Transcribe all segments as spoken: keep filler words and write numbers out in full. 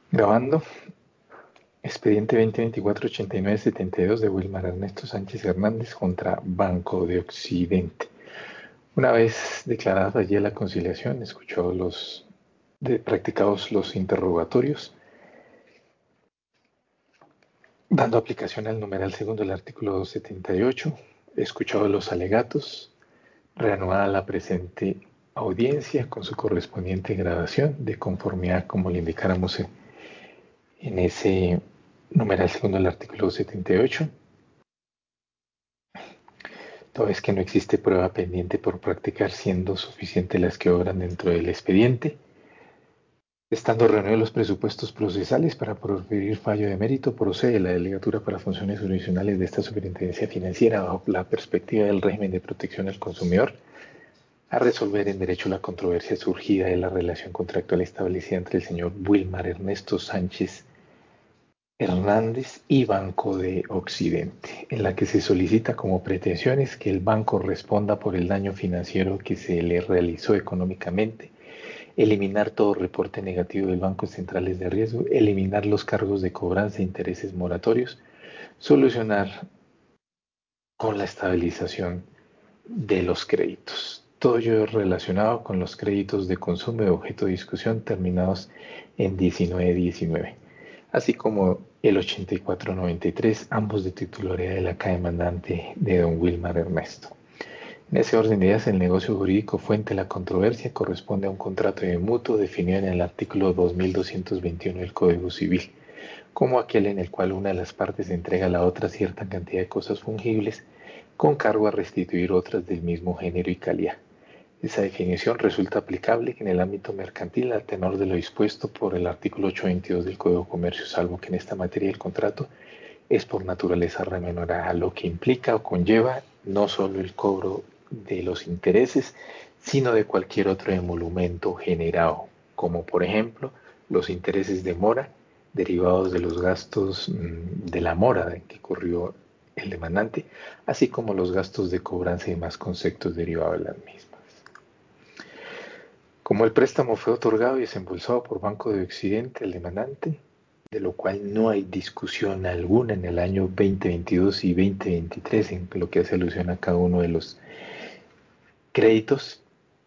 Grabando, expediente veinte veinticuatro ochenta y nueve setenta y dos de Wilmar Ernesto Sánchez Hernández contra Banco de Occidente. Una vez declarada allí la conciliación, escuchó los de, practicados los interrogatorios, dando aplicación al numeral segundo del artículo doscientos setenta y ocho, escuchado los alegatos, reanudada la presente audiencia con su correspondiente grabación de conformidad como le indicáramos en ese numeral segundo del artículo setenta y ocho. Toda vez que no existe prueba pendiente por practicar, siendo suficientes las que obran dentro del expediente, estando reunidos los presupuestos procesales para proferir fallo de mérito, procede la delegatura para funciones jurisdiccionales de esta Superintendencia Financiera bajo la perspectiva del régimen de protección al consumidor a resolver en derecho la controversia surgida de la relación contractual establecida entre el señor Wilmar Ernesto Sánchez Hernández y Banco de Occidente, en la que se solicita como pretensiones que el banco responda por el daño financiero que se le realizó económicamente, eliminar todo reporte negativo del Banco Centrales de Riesgo, eliminar los cargos de cobranza e intereses moratorios, solucionar con la estabilización de los créditos. Todo ello relacionado con los créditos de consumo de objeto de discusión terminados en diecinueve diecinueve, así como el ochenta y cuatro noventa y tres, ambos de titularidad de la acá demandante de don Wilmar Ernesto. En ese orden de ideas, el negocio jurídico fuente de la controversia corresponde a un contrato de mutuo definido en el artículo dos mil doscientos veintiuno del Código Civil, como aquel en el cual una de las partes entrega a la otra cierta cantidad de cosas fungibles con cargo a restituir otras del mismo género y calidad. Esa definición resulta aplicable en el ámbito mercantil al tenor de lo dispuesto por el artículo ochocientos veintidós del Código de Comercio, salvo que en esta materia el contrato es por naturaleza remunerada, lo que implica o conlleva no solo el cobro de los intereses, sino de cualquier otro emolumento generado, como por ejemplo los intereses de mora derivados de los gastos mmm, de la mora en que corrió el demandante, así como los gastos de cobranza y demás conceptos derivados de las mismas. Como el préstamo fue otorgado y desembolsado por Banco de Occidente, el demandante, de lo cual no hay discusión alguna en el año veinte veintidós y veinte veintitrés en lo que hace alusión a cada uno de los créditos,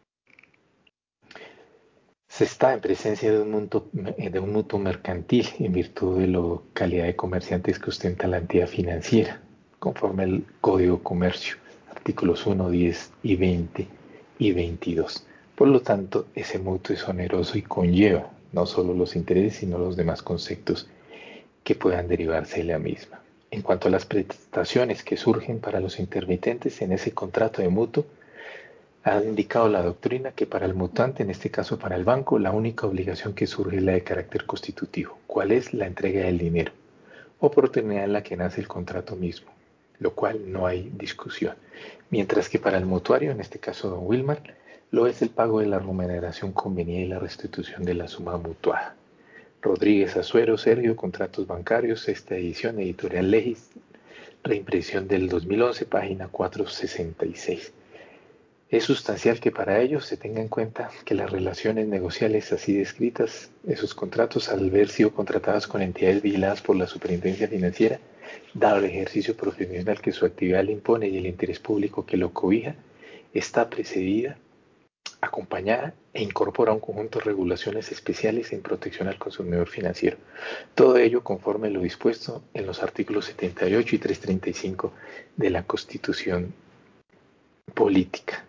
se está en presencia de un mutuo, de un mutuo mercantil en virtud de la calidad de comerciantes que ostenta la entidad financiera, conforme al Código de Comercio, artículos uno, diez y veinte y veintidós. Por lo tanto, ese mutuo es oneroso y conlleva no solo los intereses, sino los demás conceptos que puedan derivarse de la misma. En cuanto a las prestaciones que surgen para los intermitentes en ese contrato de mutuo, ha indicado la doctrina que para el mutante, en este caso para el banco, la única obligación que surge es la de carácter constitutivo. ¿Cuál es? La entrega del dinero, oportunidad en la que nace el contrato mismo, lo cual no hay discusión. Mientras que para el mutuario, en este caso don Wilmar, lo es el pago de la remuneración convenida y la restitución de la suma mutuada. Rodríguez Azuero, Sergio, Contratos Bancarios, sexta edición, Editorial Legis, reimpresión del dos mil once, página cuatrocientos sesenta y seis. Es sustancial que para ello se tenga en cuenta que las relaciones negociales así descritas, esos contratos, al haber sido contratadas con entidades vigiladas por la Superintendencia Financiera, dado el ejercicio profesional que su actividad le impone y el interés público que lo cobija, está precedida, acompañada e incorpora un conjunto de regulaciones especiales en protección al consumidor financiero. Todo ello conforme a lo dispuesto en los artículos setenta y ocho y trescientos treinta y cinco de la Constitución Política,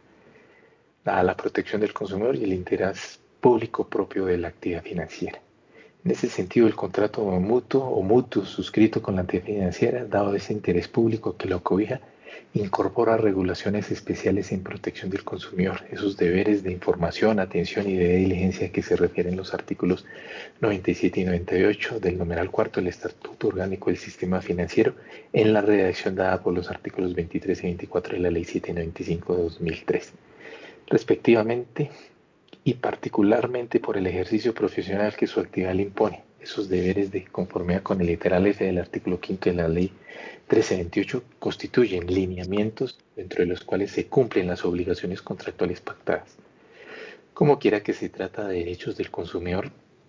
a la protección del consumidor y el interés público propio de la actividad financiera. En ese sentido, el contrato mutuo o mutuo suscrito con la entidad financiera, dado ese interés público que lo cobija, incorpora regulaciones especiales en protección del consumidor, esos deberes de información, atención y de diligencia que se refieren los artículos noventa y siete y noventa y ocho del numeral cuarto del Estatuto Orgánico del Sistema Financiero, en la redacción dada por los artículos veintitrés y veinticuatro de la Ley setecientos noventa y cinco de dos mil tres, respectivamente, y particularmente por el ejercicio profesional que su actividad le impone. Esos deberes de conformidad con el literal F del artículo quinto de la Ley trece veintiocho constituyen lineamientos dentro de los cuales se cumplen las obligaciones contractuales pactadas. Como quiera que se trata de derechos del consumidor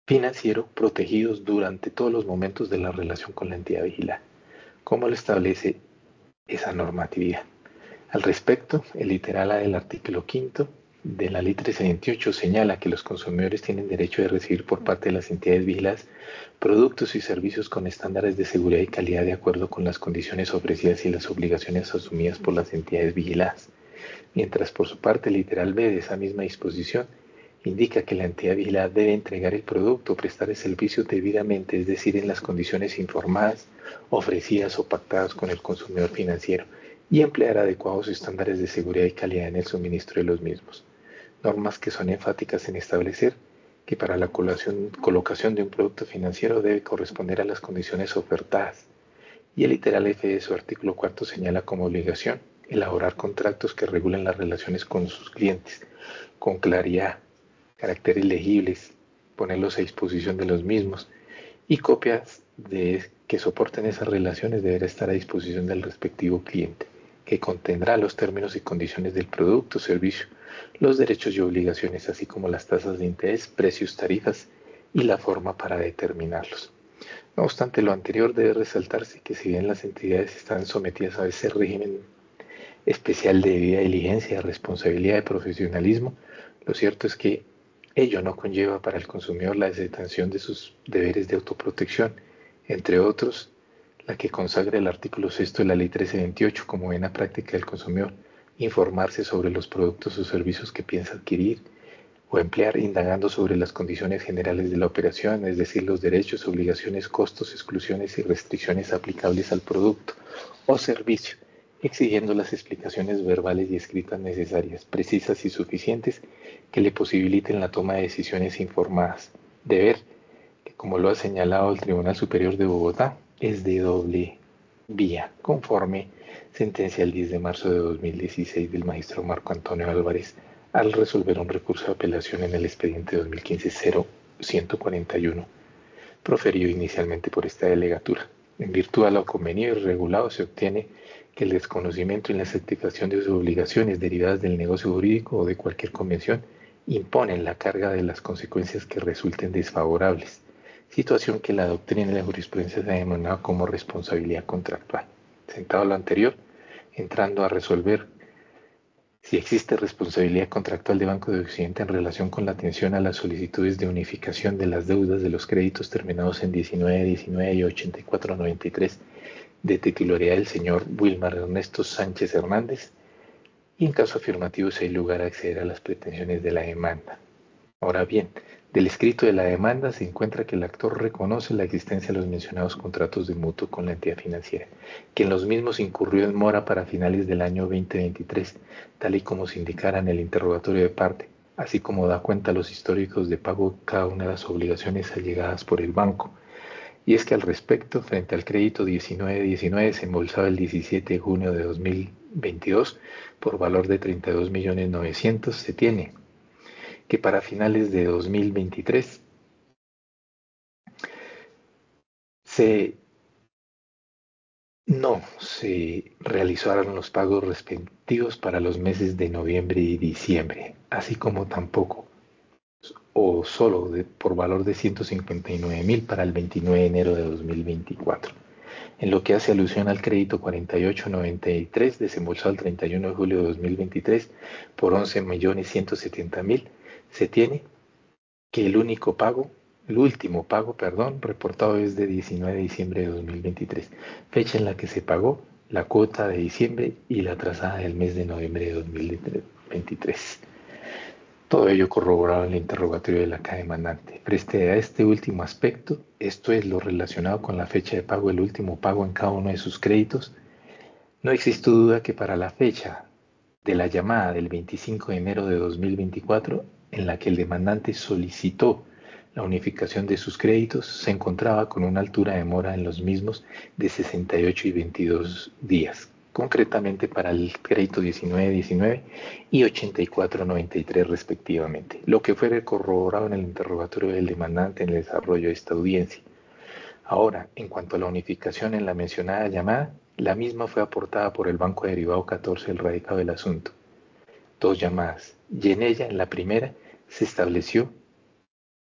financiero protegidos durante todos los momentos de la relación con la entidad vigilada. ¿Cómo lo establece esa normatividad? Al respecto, el literal A del artículo quinto de la Ley trece veintiocho señala que los consumidores tienen derecho de recibir por parte de las entidades vigiladas productos y servicios con estándares de seguridad y calidad de acuerdo con las condiciones ofrecidas y las obligaciones asumidas por las entidades vigiladas. Mientras por su parte el literal B de esa misma disposición indica que la entidad vigilada debe entregar el producto o prestar el servicio debidamente, es decir, en las condiciones informadas, ofrecidas o pactadas con el consumidor financiero, y emplear adecuados estándares de seguridad y calidad en el suministro de los mismos. Normas que son enfáticas en establecer que para la colocación, colocación de un producto financiero debe corresponder a las condiciones ofertadas. Y el literal F de su artículo cuarto señala como obligación elaborar contratos que regulen las relaciones con sus clientes, con claridad, caracteres legibles, ponerlos a disposición de los mismos y copias de que soporten esas relaciones deberá estar a disposición del respectivo cliente, que contendrá los términos y condiciones del producto o servicio, los derechos y obligaciones, así como las tasas de interés, precios, tarifas y la forma para determinarlos. No obstante lo anterior, debe resaltarse que si bien las entidades están sometidas a ese régimen especial de debida diligencia, responsabilidad y profesionalismo, lo cierto es que ello no conlleva para el consumidor la desatención de sus deberes de autoprotección, entre otros, la que consagra el artículo sexto de la Ley trece veintiocho como buena práctica del consumidor, informarse sobre los productos o servicios que piensa adquirir o emplear indagando sobre las condiciones generales de la operación, es decir, los derechos, obligaciones, costos, exclusiones y restricciones aplicables al producto o servicio, exigiendo las explicaciones verbales y escritas necesarias, precisas y suficientes que le posibiliten la toma de decisiones informadas. Deber que, como lo ha señalado el Tribunal Superior de Bogotá, es de doble vía, conforme sentencia el diez de marzo de dos mil dieciséis del magistrado Marco Antonio Álvarez al resolver un recurso de apelación en el expediente dos mil quince cero ciento cuarenta y uno, proferido inicialmente por esta delegatura. En virtud a lo convenido y regulado se obtiene que el desconocimiento y la satisfacción de sus obligaciones derivadas del negocio jurídico o de cualquier convención imponen la carga de las consecuencias que resulten desfavorables, situación que la doctrina y la jurisprudencia se ha denominado como responsabilidad contractual. Sentado lo anterior, entrando a resolver si existe responsabilidad contractual de Banco de Occidente en relación con la atención a las solicitudes de unificación de las deudas de los créditos terminados en diecinueve diecinueve y ochenta y cuatro noventa y tres de titularidad del señor Wilmar Ernesto Sánchez Hernández, y en caso afirmativo si hay lugar a acceder a las pretensiones de la demanda. Ahora bien, del escrito de la demanda se encuentra que el actor reconoce la existencia de los mencionados contratos de mutuo con la entidad financiera, que en los mismos incurrió en mora para finales del año veinte veintitrés, tal y como se indicara en el interrogatorio de parte, así como da cuenta a los históricos de pago de cada una de las obligaciones allegadas por el banco. Y es que al respecto, frente al crédito diecinueve diecinueve desembolsado el diecisiete de junio de dos mil veintidós por valor de treinta y dos millones novecientos, se tiene que para finales de dos mil veintitrés se no se realizaron los pagos respectivos para los meses de noviembre y diciembre, así como tampoco o solo de, por valor de ciento cincuenta y nueve mil para el veintinueve de enero de dos mil veinticuatro. En lo que hace alusión al crédito cuarenta y ocho noventa y tres desembolsado el treinta y uno de julio de dos mil veintitrés por once millones ciento setenta mil, se tiene que el único pago, el último pago, perdón, reportado es de diecinueve de diciembre de dos mil veintitrés, fecha en la que se pagó la cuota de diciembre y la trazada del mes de noviembre de dos mil veintitrés. Todo ello corroborado en el interrogatorio de la acá demandante. Frente a este último aspecto, esto es lo relacionado con la fecha de pago, el último pago en cada uno de sus créditos, no existe duda que para la fecha de la llamada del veinticinco de enero de dos mil veinticuatro, en la que el demandante solicitó la unificación de sus créditos, se encontraba con una altura de mora en los mismos de sesenta y ocho y veintidós días, concretamente para el crédito diecinueve diecinueve y ochenta y cuatro noventa y tres respectivamente, lo que fue corroborado en el interrogatorio del demandante en el desarrollo de esta audiencia. Ahora, en cuanto a la unificación en la mencionada llamada, la misma fue aportada por el Banco Derivado catorce el radicado del asunto. Dos llamadas, y en ella, en la primera, se estableció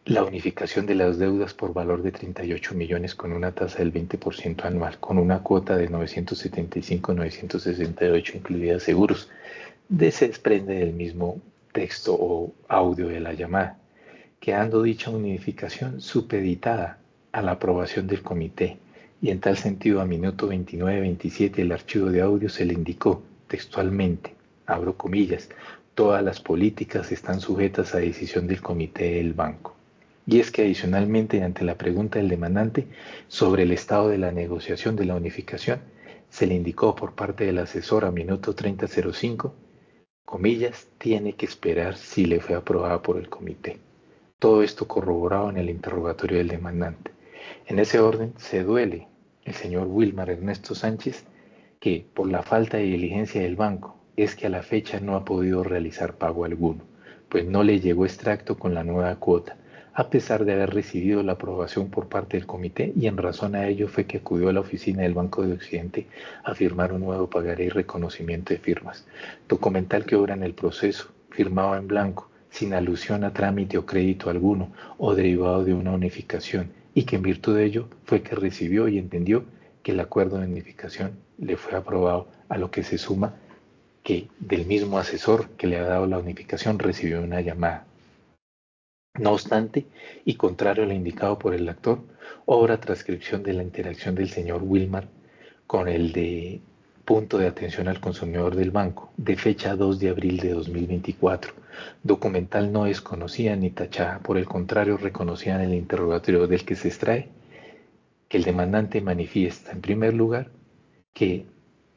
la unificación de las deudas por valor de treinta y ocho millones con una tasa del veinte por ciento anual, con una cuota de novecientos setenta y cinco a novecientos sesenta y ocho incluidas seguros. De se desprende del mismo texto o audio de la llamada, quedando dicha unificación supeditada a la aprobación del comité, y en tal sentido a minuto veintinueve veintisiete el archivo de audio se le indicó textualmente, abro comillas, todas las políticas están sujetas a decisión del comité del banco. Y es que adicionalmente, ante la pregunta del demandante sobre el estado de la negociación de la unificación, se le indicó por parte del asesor a minuto treinta cero cinco, comillas, tiene que esperar si le fue aprobada por el comité. Todo esto corroborado en el interrogatorio del demandante. En ese orden, se duele el señor Wilmar Ernesto Sánchez que, por la falta de diligencia del banco, es que a la fecha no ha podido realizar pago alguno, pues no le llegó extracto con la nueva cuota, a pesar de haber recibido la aprobación por parte del comité, y en razón a ello fue que acudió a la oficina del Banco de Occidente a firmar un nuevo pagaré y reconocimiento de firmas, documental que obra en el proceso, firmado en blanco, sin alusión a trámite o crédito alguno o derivado de una unificación, y que en virtud de ello fue que recibió y entendió que el acuerdo de unificación le fue aprobado, a lo que se suma que del mismo asesor que le ha dado la unificación recibió una llamada. No obstante, y contrario a lo indicado por el actor, obra transcripción de la interacción del señor Wilmar con el de punto de atención al consumidor del banco, de fecha dos de abril de dos mil veinticuatro. Documental no desconocida ni tachada, por el contrario, reconocida en el interrogatorio del que se extrae que el demandante manifiesta, en primer lugar, que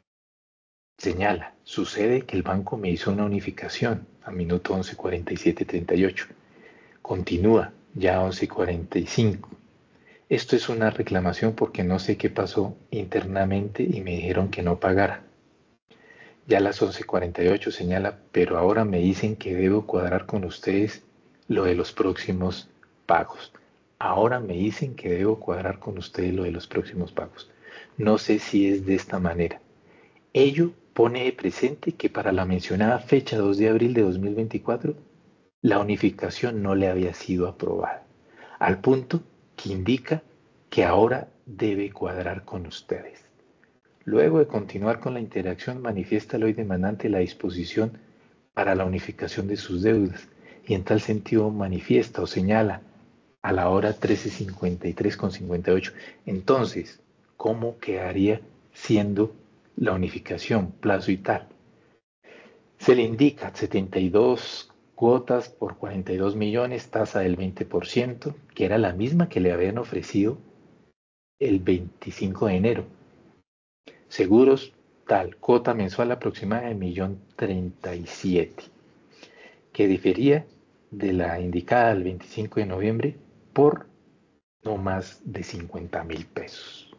señala, sucede que el banco me hizo una unificación a minuto once cuarenta y siete treinta y ocho. Continúa, ya once cuarenta y cinco. Esto es una reclamación porque no sé qué pasó internamente y me dijeron que no pagara. Ya a las once cuarenta y ocho señala, pero ahora me dicen que debo cuadrar con ustedes lo de los próximos pagos. Ahora me dicen que debo cuadrar con ustedes lo de los próximos pagos. No sé si es de esta manera. Ello pone de presente que para la mencionada fecha dos de abril de dos mil veinticuatro, la unificación no le había sido aprobada, al punto que indica que ahora debe cuadrar con ustedes. Luego de continuar con la interacción, manifiesta el hoy demandante la disposición para la unificación de sus deudas, y en tal sentido manifiesta o señala a la hora trece cincuenta y tres con cincuenta y ocho. Entonces, ¿cómo quedaría siendo la unificación, plazo y tal? Se le indica setenta y dos cuotas por cuarenta y dos millones, tasa del veinte por ciento, que era la misma que le habían ofrecido el veinticinco de enero. Seguros, tal, cuota mensual aproximada de un millón treinta y siete, que difería de la indicada el veinticinco de noviembre por no más de cincuenta mil pesos.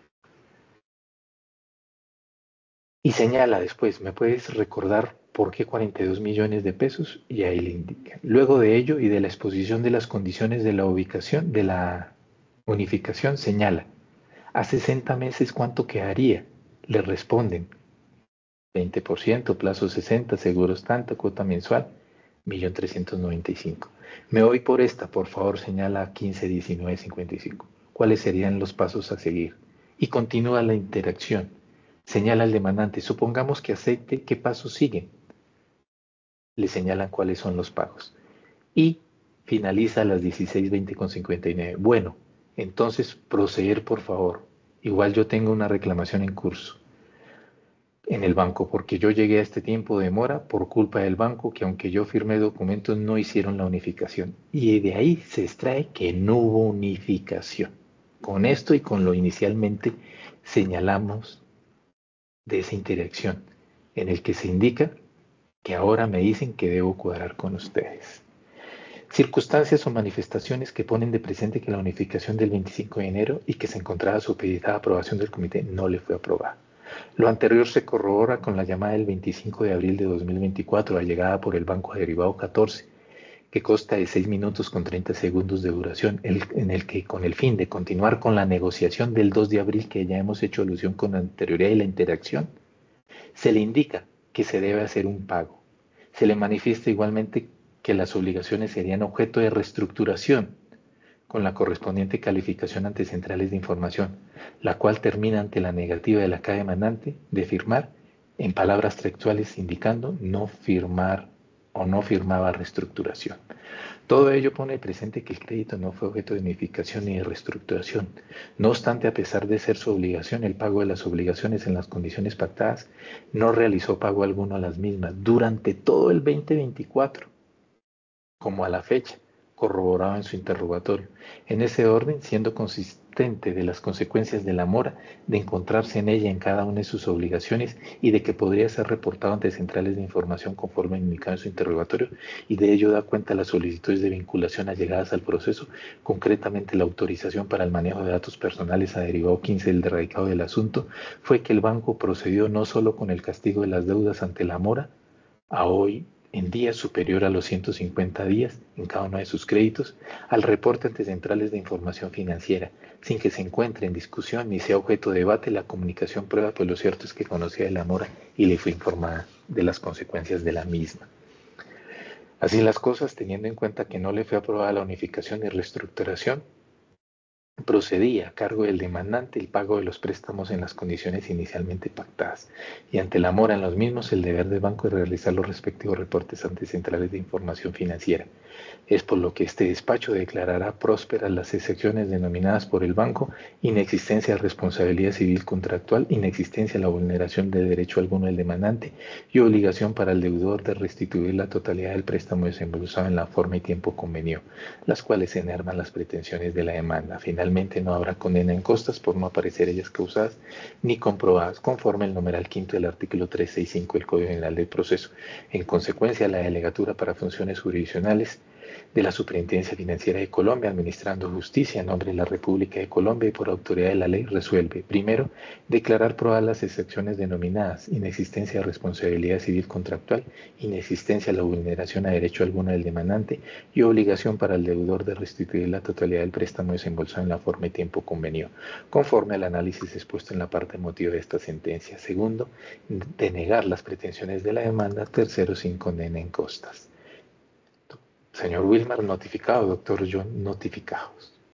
Y señala después, ¿me puedes recordar por qué cuarenta y dos millones de pesos? Y ahí le indica. Luego de ello y de la exposición de las condiciones de la ubicación, de la unificación, señala, a sesenta meses, ¿cuánto quedaría? Le responden, veinte por ciento, plazo sesenta, seguros tanto, cuota mensual, un millón trescientos noventa y cinco. Me voy por esta, por favor, señala quince diecinueve cincuenta y cinco. ¿Cuáles serían los pasos a seguir? Y continúa la interacción. Señala al demandante, supongamos que acepte, ¿qué pasos siguen? Le señalan cuáles son los pagos. Y finaliza a las dieciséis veinte con cincuenta y nueve. Bueno, entonces proceder, por favor. Igual yo tengo una reclamación en curso en el banco, porque yo llegué a este tiempo de demora por culpa del banco, que aunque yo firmé documentos no hicieron la unificación. Y de ahí se extrae que no hubo unificación. Con esto y con lo inicialmente señalamos de esa interacción, en el que se indica que ahora me dicen que debo cuadrar con ustedes. Circunstancias o manifestaciones que ponen de presente que la unificación del veinticinco de enero y que se encontraba supeditada a aprobación del comité no le fue aprobada. Lo anterior se corrobora con la llamada del veinticinco de abril de dos mil veinticuatro, allegada por el Banco Derivado catorce, que consta de seis minutos con treinta segundos de duración, el, en el que, con el fin de continuar con la negociación del dos de abril, que ya hemos hecho alusión con anterioridad y la interacción, se le indica que se debe hacer un pago. Se le manifiesta igualmente que las obligaciones serían objeto de reestructuración con la correspondiente calificación ante centrales de información, la cual termina ante la negativa de la caja demandante de firmar, en palabras textuales indicando no firmar o no firmaba reestructuración. Todo ello pone presente que el crédito no fue objeto de unificación ni de reestructuración. No obstante, a pesar de ser su obligación el pago de las obligaciones en las condiciones pactadas, no realizó pago alguno a las mismas durante todo el veinte veinticuatro, como a la fecha, corroborado en su interrogatorio. En ese orden, siendo consistente de las consecuencias de la mora, de encontrarse en ella en cada una de sus obligaciones y de que podría ser reportado ante centrales de información conforme indicado en su interrogatorio, y de ello da cuenta las solicitudes de vinculación allegadas al proceso, concretamente la autorización para el manejo de datos personales a derivado quince del radicado del asunto, fue que el banco procedió no solo con el castigo de las deudas ante la mora, a hoy en día superior a los ciento cincuenta días en cada uno de sus créditos, al reporte ante centrales de información financiera, sin que se encuentre en discusión ni sea objeto de debate la comunicación prueba, pues lo cierto es que conocía de la mora y le fue informada de las consecuencias de la misma. Así las cosas, teniendo en cuenta que no le fue aprobada la unificación y reestructuración, procedía a cargo del demandante el pago de los préstamos en las condiciones inicialmente pactadas y ante la mora en los mismos el deber del banco de realizar los respectivos reportes ante centrales de información financiera. Es por lo que este despacho declarará prósperas las excepciones denominadas por el banco: inexistencia de responsabilidad civil contractual, inexistencia de la vulneración de derecho alguno del demandante y obligación para el deudor de restituir la totalidad del préstamo desembolsado en la forma y tiempo convenido, las cuales enervan las pretensiones de la demanda. Finalmente, no habrá condena en costas por no aparecer ellas causadas ni comprobadas, conforme el numeral quinto del artículo trescientos sesenta y cinco del Código General del Proceso. En consecuencia, la delegatura para funciones jurisdiccionales de la Superintendencia Financiera de Colombia, administrando justicia en nombre de la República de Colombia y por autoridad de la ley, resuelve: primero, declarar probadas las excepciones denominadas: inexistencia de responsabilidad civil contractual, inexistencia de la vulneración a derecho alguno del demandante y obligación para el deudor de restituir la totalidad del préstamo desembolsado en la forma y tiempo convenido, conforme al análisis expuesto en la parte motiva de esta sentencia. Segundo, denegar las pretensiones de la demanda. Tercero, sin condena en costas. Señor Wilmar, notificado. Doctor John, notificados.